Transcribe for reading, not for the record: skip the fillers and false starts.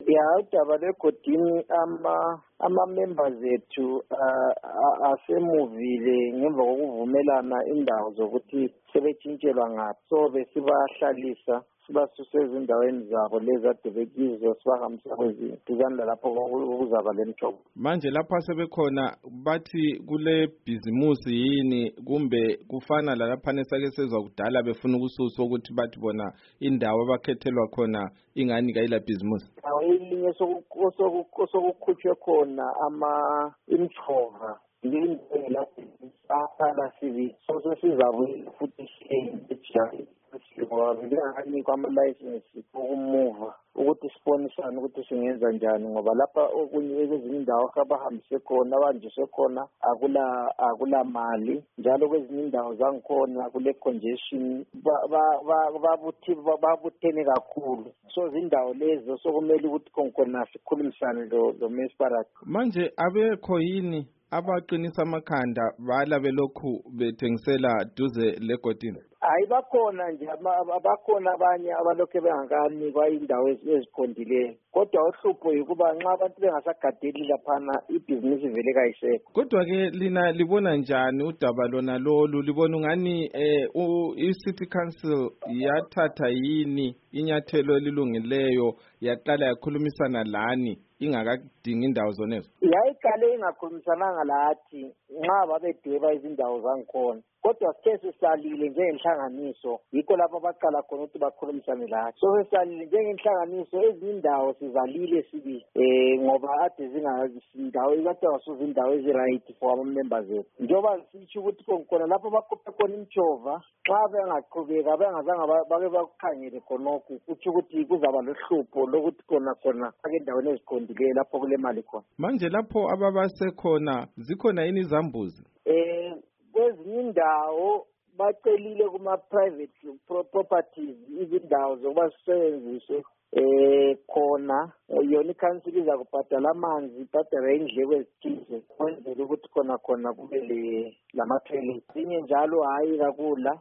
Ya udaba lwegodini ama-members ethu asemuvile ngemva kokuvumelana indawo zokuthi sebetshintshelwa ngaphi. So besibahlalisa sibasuse ezindaweni zabo lezi ade bekizo sibahambisa kwezinye duzane lalapho kuzaba le mthobo. Manje lapha sebekhona bathi kule bhizimusi yini kumbe kufana lalaphana esake sezwa kudala befuna ukususwa ukuthi bathi bona indawo abakhethelwa khona ingani kayila bhizimusi? Elinye sokukhutshwe khona imthova ngindlela lapha sibi so sizabuye futhi ngoba benganikwa ama-license okumuva ukuthi sibonisane ukuthi singenza njani ngoba lapha okunye ezinye indawo abahambise khona abanjiswe khona akula mali njalo kwezinye indawo zangikhona kule congestion babuthene kakhulu so zindawo lezo sokumele ukuthi khona sikhulumisane lo municipality. Manje abekho yini abaqinisa amakhanda bala belokhu bethengisela duze legodini? Hayi bakhona nje abakhona abanye abalokhu bengakanikwa indawo eziqondileyo kodwa uhlupho yikuba nxa abantu bengasagadeli laphana ibhizinisi vele kayisekho. Kodwa-ke lina libona njani udaba lona lolu? Libona ungani i-City Council yathatha yini inyathelo elilungileyo yaqala yakhulumisana lani ingakadingi indawo zonezo? Yayiqale ingakhulumisananga lathi nxa babedweba izindawo zangikhona kodwa sithe sisalile njengenhlanganiso yikho lapho baqala khona ukuthi bakhulumisane lathi. So sisalile njengenhlanganiso ezinye indawo sizalile sibili ngoba ade zingazindawo ikade wasuza indawo ezi-right for ama-members ethu njengoba sitsho ukuthi khona lapho bakhuphe khona imtshova xa bengaqhubeka bengazange bake bakukhangele khonokho kutsho ukuthi kuzaba lohlupho lokuthi khona ake endaweni eziqondileyo lapho kule mali khona. Manje lapho ababasekhona zikhona yini izambuzi? Kwezinye indawo bacelile kuma-private properties izindawo zokuba sisebenzise khona yona ikhansili iza kubhadala amanzi ibhadala indleko ezithize kwenzela ukuthi khona kube lama-toilet. Zinye njalo hayi kakula